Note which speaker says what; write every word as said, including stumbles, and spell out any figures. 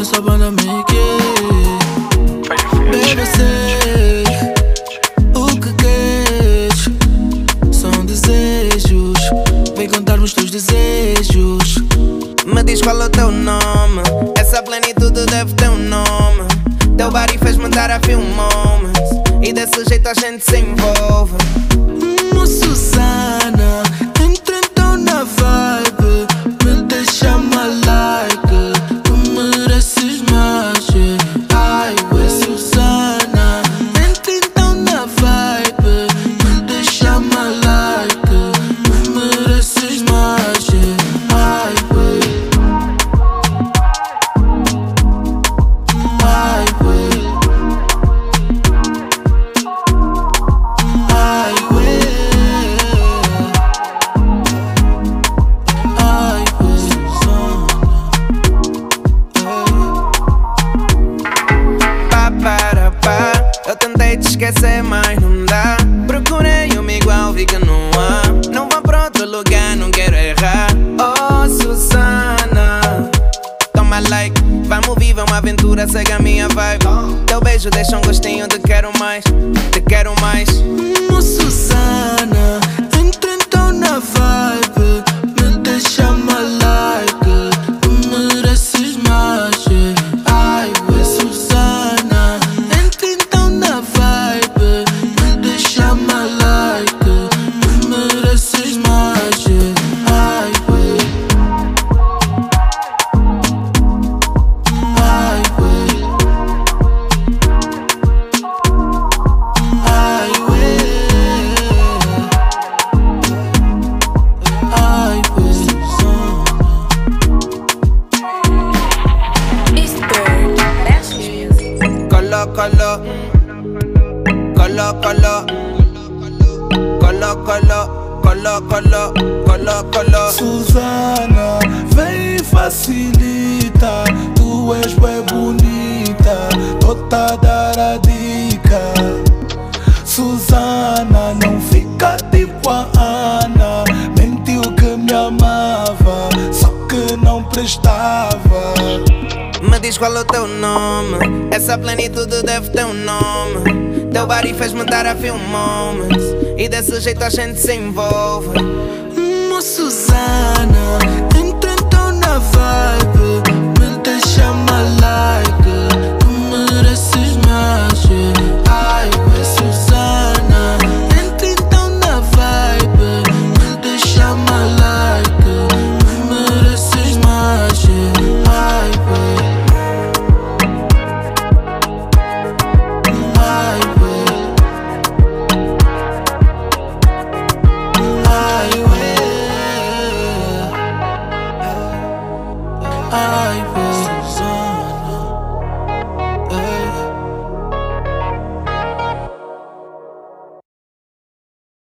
Speaker 1: começa a banda make it. Baby, sei o que queres. São desejos, vem contar-me os teus desejos.
Speaker 2: Me diz qual é o teu nome. Essa plenitude deve ter um nome. Teu body fez-me dar a few moments, e desse jeito a gente se envolve.
Speaker 1: Hum, Susana, entra então na vibe. Me deixa my like. Tu mereces mais, yeah. Ai, ué, Susana, entra então na vibe. Me deixa my like. Tu mereces mais, yeah. Ai, ué. Ai, ué. Ai, ué. Ai, ué, Susana.
Speaker 2: Pá, para, pá. Eu tentei te esquecer, mas não dá. Procurei uma igual, vi que não há. Não vá pra outro lugar, não quero errar. Oh, Susana, toma like. Vamos viver uma aventura, segue a minha vibe. Teu beijo deixa um gostinho de quero mais, te quero mais.
Speaker 1: Hum, Susana, entra então na vibe. Me deixa my like. Tu mereces mais, yeah. Ai, ué, Susana, entra então na vibe. Me deixa my like. Tu mereces mais, yeah. Ai, ué. Ai, ué. Ai, ué. Ai, ué, Susana.
Speaker 3: Eastburn, best music.
Speaker 2: Colo, colo, colo, colo, colo, colo, colo, colo, colo, colo.
Speaker 4: Susana, vem e facilita. Tu és bem bonita, tô-te a dar a dica. Susana, não fica tipo a Ana. Mentiu que me amava, só que não prestava.
Speaker 2: Me diz qual é o teu nome. Essa plenitude deve ter um nome. Teu body fez-me dar a few moments, e desse jeito a gente se envolve.
Speaker 1: Hum, Susana, entra então na vibe.